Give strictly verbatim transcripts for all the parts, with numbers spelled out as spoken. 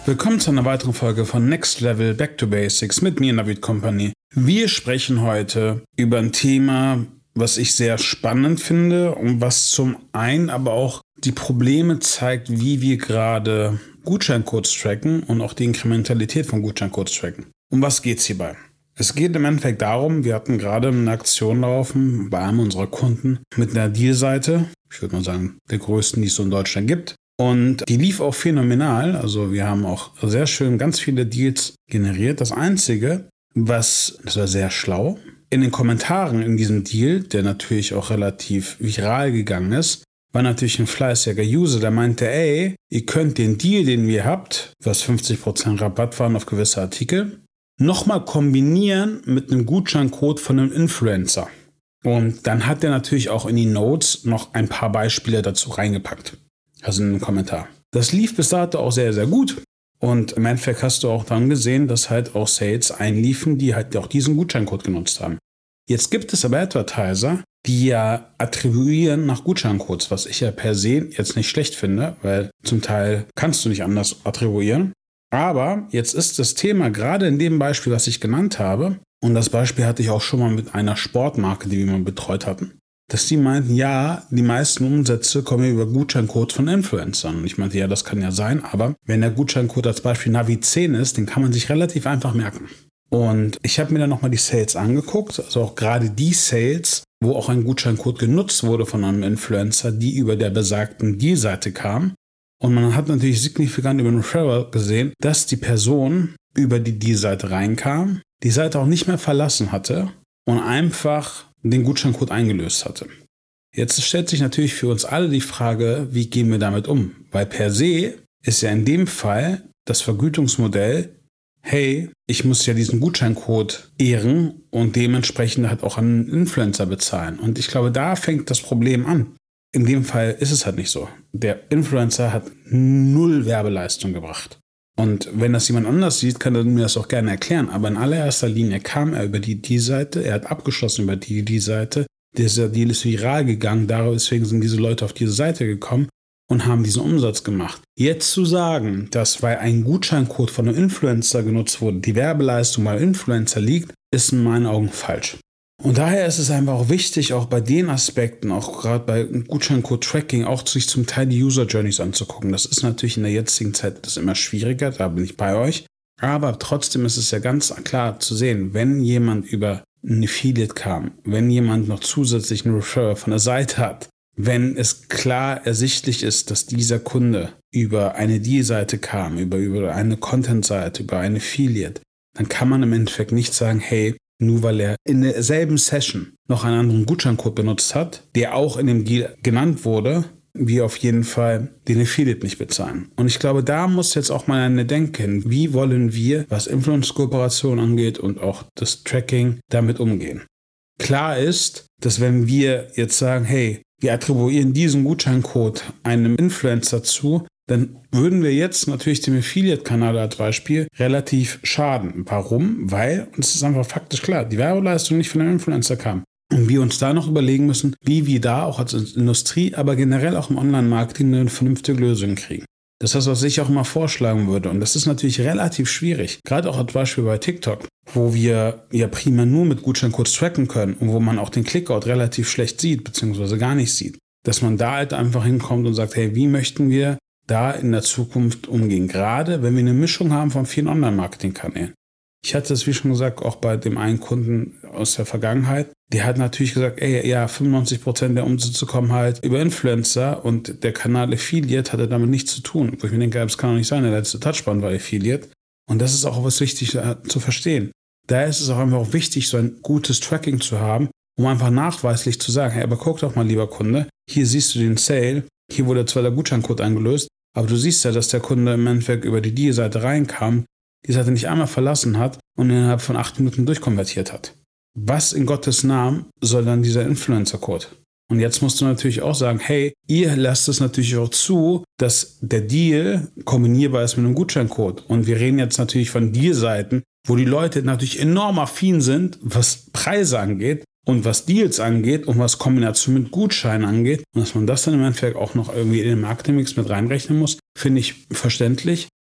Willkommen zu einer weiteren Folge von Next Level Back to Basics mit mir, Navid Company. Wir sprechen heute über ein Thema, was ich sehr spannend finde und was zum einen aber auch die Probleme zeigt, wie wir gerade Gutscheincodes tracken und auch die Inkrementalität von Gutscheincodes tracken. Um was geht es hierbei? Es geht im Endeffekt darum, wir hatten gerade eine Aktion laufen bei einem unserer Kunden mit einer Deal-Seite, ich würde mal sagen, der größten, die es so in Deutschland gibt. Und die lief auch phänomenal, also wir haben auch sehr schön ganz viele Deals generiert. Das Einzige, was, das war sehr schlau, in den Kommentaren in diesem Deal, der natürlich auch relativ viral gegangen ist, war natürlich ein fleißiger User, der meinte, ey, ihr könnt den Deal, den ihr habt, was fünfzig Prozent Rabatt waren auf gewisse Artikel, nochmal kombinieren mit einem Gutscheincode von einem Influencer. Und dann hat er natürlich auch in die Notes noch ein paar Beispiele dazu reingepackt. Also in einem Kommentar. Das lief bis dato auch sehr, sehr gut. Und im Endeffekt hast du auch dann gesehen, dass halt auch Sales einliefen, die halt auch diesen Gutscheincode genutzt haben. Jetzt gibt es aber Advertiser, die ja attribuieren nach Gutscheincodes, was ich ja per se jetzt nicht schlecht finde, weil zum Teil kannst du nicht anders attribuieren. Aber jetzt ist das Thema gerade in dem Beispiel, was ich genannt habe, und das Beispiel hatte ich auch schon mal mit einer Sportmarke, die wir mal betreut hatten, dass die meinten, ja, die meisten Umsätze kommen über Gutscheincodes von Influencern. Und ich meinte, ja, das kann ja sein, aber wenn der Gutscheincode als Beispiel Navi zehn ist, den kann man sich relativ einfach merken. Und ich habe mir dann nochmal die Sales angeguckt, also auch gerade die Sales, wo auch ein Gutscheincode genutzt wurde von einem Influencer, die über der besagten Deal-Seite kam. Und man hat natürlich signifikant über den Referral gesehen, dass die Person über die Deal-Seite reinkam, die Seite auch nicht mehr verlassen hatte und einfach den Gutscheincode eingelöst hatte. Jetzt stellt sich natürlich für uns alle die Frage, wie gehen wir damit um? Weil per se ist ja in dem Fall das Vergütungsmodell, hey, ich muss ja diesen Gutscheincode ehren und dementsprechend halt auch an einen Influencer bezahlen. Und ich glaube, da fängt das Problem an. In dem Fall ist es halt nicht so. Der Influencer hat null Werbeleistung gebracht. Und wenn das jemand anders sieht, kann er mir das auch gerne erklären. Aber in allererster Linie kam er über die Die-Seite, er hat abgeschlossen über die Die-Seite. Dieser Deal ist viral gegangen, deswegen sind diese Leute auf diese Seite gekommen und haben diesen Umsatz gemacht. Jetzt zu sagen, dass weil ein Gutscheincode von einem Influencer genutzt wurde, die Werbeleistung bei Influencer liegt, ist in meinen Augen falsch. Und daher ist es einfach auch wichtig, auch bei den Aspekten, auch gerade bei Gutscheincode-Tracking, auch sich zum Teil die User-Journeys anzugucken. Das ist natürlich in der jetzigen Zeit das immer schwieriger, da bin ich bei euch. Aber trotzdem ist es ja ganz klar zu sehen, wenn jemand über ein Affiliate kam, wenn jemand noch zusätzlich einen Referral von der Seite hat, wenn es klar ersichtlich ist, dass dieser Kunde über eine Deal-Seite kam, über, über eine Content-Seite, über ein Affiliate, dann kann man im Endeffekt nicht sagen, hey, nur weil er in derselben Session noch einen anderen Gutscheincode benutzt hat, der auch in dem Deal genannt wurde, wir auf jeden Fall den Affiliate nicht bezahlen. Und ich glaube, da muss jetzt auch mal eine denken, wie wollen wir, was Influencer-Kooperation angeht und auch das Tracking, damit umgehen. Klar ist, dass wenn wir jetzt sagen, hey, wir attribuieren diesen Gutscheincode einem Influencer zu, dann würden wir jetzt natürlich dem Affiliate-Kanal als Beispiel relativ schaden. Warum? Weil, und es ist einfach faktisch klar, die Werbeleistung nicht von einem Influencer kam. Und wir uns da noch überlegen müssen, wie wir da auch als Industrie, aber generell auch im Online-Marketing eine vernünftige Lösung kriegen. Das ist das, was ich auch immer vorschlagen würde. Und das ist natürlich relativ schwierig. Gerade auch als Beispiel bei TikTok, wo wir ja prima nur mit Gutscheincodes tracken können und wo man auch den Clickout relativ schlecht sieht, beziehungsweise gar nicht sieht. Dass man da halt einfach hinkommt und sagt, hey, wie möchten wir da in der Zukunft umgehen, gerade wenn wir eine Mischung haben von vielen Online-Marketing-Kanälen. Ich hatte es, wie schon gesagt, auch bei dem einen Kunden aus der Vergangenheit, der hat natürlich gesagt, ey, ja, fünfundneunzig Prozent der Umsätze kommen halt über Influencer und der Kanal Affiliate hatte damit nichts zu tun. Wo ich mir denke, das kann doch nicht sein, der letzte Touchpoint war Affiliate. Und das ist auch was wichtig äh, zu verstehen. Daher ist es auch einfach auch wichtig, so ein gutes Tracking zu haben, um einfach nachweislich zu sagen, hey, aber guck doch mal, lieber Kunde, hier siehst du den Sale, hier wurde zwar der Gutscheincode eingelöst, aber du siehst ja, dass der Kunde im Endeffekt über die Deal-Seite reinkam, die Seite nicht einmal verlassen hat und innerhalb von acht Minuten durchkonvertiert hat. Was in Gottes Namen soll dann dieser Influencer-Code? Und jetzt musst du natürlich auch sagen, hey, ihr lasst es natürlich auch zu, dass der Deal kombinierbar ist mit einem Gutscheincode. Und wir reden jetzt natürlich von Deal-Seiten, wo die Leute natürlich enorm affin sind, was Preise angeht und was Deals angeht und was Kombination mit Gutscheinen angeht. Und dass man das dann im Endeffekt auch noch irgendwie in den Marketingmix mit reinrechnen muss, finde ich verständlich.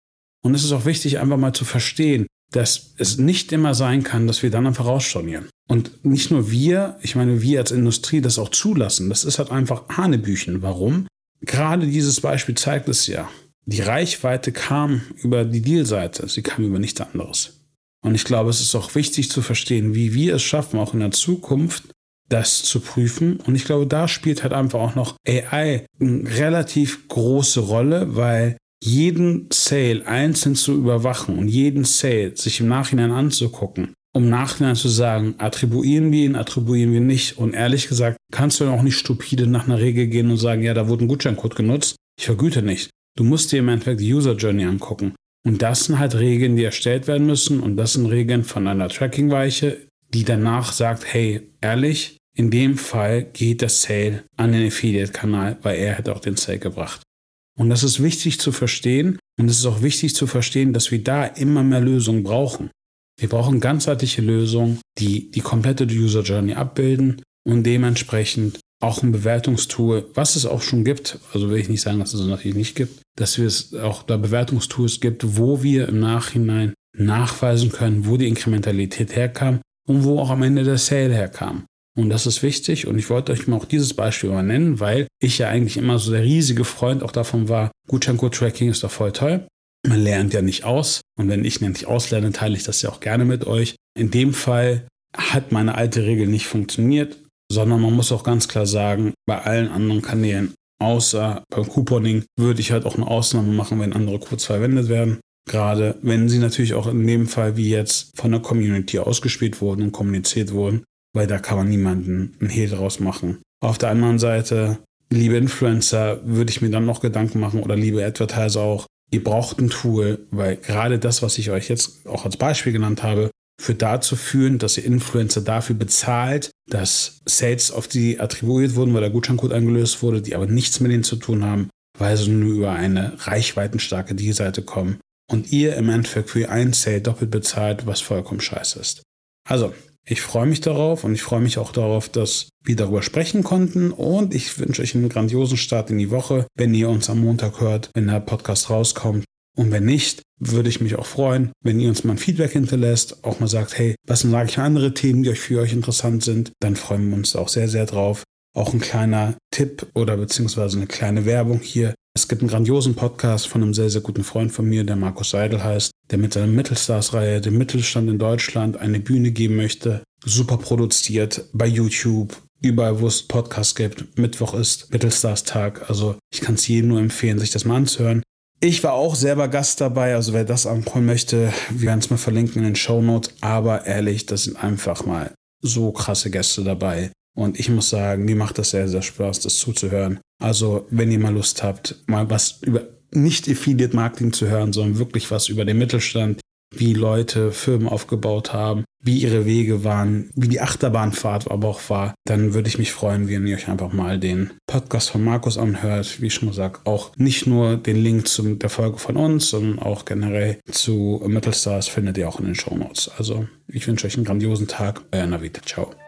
Und es ist auch wichtig, einfach mal zu verstehen, dass es nicht immer sein kann, dass wir dann einfach rausstornieren. Und nicht nur wir, ich meine, wir als Industrie das auch zulassen. Das ist halt einfach Hanebüchen. Warum? Gerade dieses Beispiel zeigt es ja. Die Reichweite kam über die Dealseite, sie kam über nichts anderes. Und ich glaube, es ist auch wichtig zu verstehen, wie wir es schaffen, auch in der Zukunft das zu prüfen. Und ich glaube, da spielt halt einfach auch noch A I eine relativ große Rolle, weil jeden Sale einzeln zu überwachen und jeden Sale sich im Nachhinein anzugucken, um im Nachhinein zu sagen, attribuieren wir ihn, attribuieren wir nicht. Und ehrlich gesagt, kannst du dann auch nicht stupide nach einer Regel gehen und sagen, ja, da wurde ein Gutscheincode genutzt, ich vergüte nicht. Du musst dir im Endeffekt die User Journey angucken. Und das sind halt Regeln, die erstellt werden müssen. Und das sind Regeln von einer Tracking-Weiche, die danach sagt, hey, ehrlich, in dem Fall geht der Sale an den Affiliate-Kanal, weil er hätte auch den Sale gebracht. Und das ist wichtig zu verstehen. Und es ist auch wichtig zu verstehen, dass wir da immer mehr Lösungen brauchen. Wir brauchen ganzheitliche Lösungen, die die komplette User Journey abbilden und dementsprechend auch ein Bewertungstool, was es auch schon gibt, also will ich nicht sagen, dass es natürlich nicht gibt, dass wir es auch da Bewertungstools gibt, wo wir im Nachhinein nachweisen können, wo die Inkrementalität herkam und wo auch am Ende der Sale herkam. Und das ist wichtig und ich wollte euch mal auch dieses Beispiel mal nennen, weil ich ja eigentlich immer so der riesige Freund auch davon war, Gutscheincode-Tracking ist doch voll toll. Man lernt ja nicht aus und wenn ich nicht auslerne, teile ich das ja auch gerne mit euch. In dem Fall hat meine alte Regel nicht funktioniert, sondern man muss auch ganz klar sagen, bei allen anderen Kanälen, außer beim Couponing, würde ich halt auch eine Ausnahme machen, wenn andere Codes verwendet werden. Gerade wenn sie natürlich auch in dem Fall wie jetzt von der Community ausgespielt wurden und kommuniziert wurden, weil da kann man niemanden einen Hehl draus machen. Auf der anderen Seite, liebe Influencer, würde ich mir dann noch Gedanken machen oder liebe Advertiser auch, ihr braucht ein Tool, weil gerade das, was ich euch jetzt auch als Beispiel genannt habe, führt dazu führen, dass ihr Influencer dafür bezahlt, dass Sales auf die attribuiert wurden, weil der Gutscheincode eingelöst wurde, die aber nichts mit denen zu tun haben, weil sie nur über eine reichweitenstarke Dealseite kommen und ihr im Endeffekt für einen Sale doppelt bezahlt, was vollkommen scheiße ist. Also, ich freue mich darauf und ich freue mich auch darauf, dass wir darüber sprechen konnten und ich wünsche euch einen grandiosen Start in die Woche, wenn ihr uns am Montag hört, wenn der Podcast rauskommt. Und wenn nicht, würde ich mich auch freuen, wenn ihr uns mal ein Feedback hinterlässt, auch mal sagt, hey, was sage ich für andere Themen, die euch für euch interessant sind, dann freuen wir uns da auch sehr, sehr drauf. Auch ein kleiner Tipp oder beziehungsweise eine kleine Werbung hier. Es gibt einen grandiosen Podcast von einem sehr, sehr guten Freund von mir, der Markus Seidel heißt, der mit seiner Mittelstars-Reihe dem Mittelstand in Deutschland eine Bühne geben möchte. Super produziert bei YouTube, überall, wo es Podcasts gibt. Mittwoch ist Mittelstars-Tag. Also ich kann es jedem nur empfehlen, sich das mal anzuhören. Ich war auch selber Gast dabei, also wer das angucken möchte, wir werden es mal verlinken in den Shownotes. Aber ehrlich, das sind einfach mal so krasse Gäste dabei. Und ich muss sagen, mir macht das sehr, sehr Spaß, das zuzuhören. Also, wenn ihr mal Lust habt, mal was über nicht Affiliate-Marketing zu hören, sondern wirklich was über den Mittelstand, wie Leute Firmen aufgebaut haben, wie ihre Wege waren, wie die Achterbahnfahrt aber auch war, dann würde ich mich freuen, wenn ihr euch einfach mal den Podcast von Markus anhört. Wie ich schon gesagt, auch nicht nur den Link zu der Folge von uns, sondern auch generell zu Mittelstars findet ihr auch in den Shownotes. Also, ich wünsche euch einen grandiosen Tag. Euer Navid. Ciao.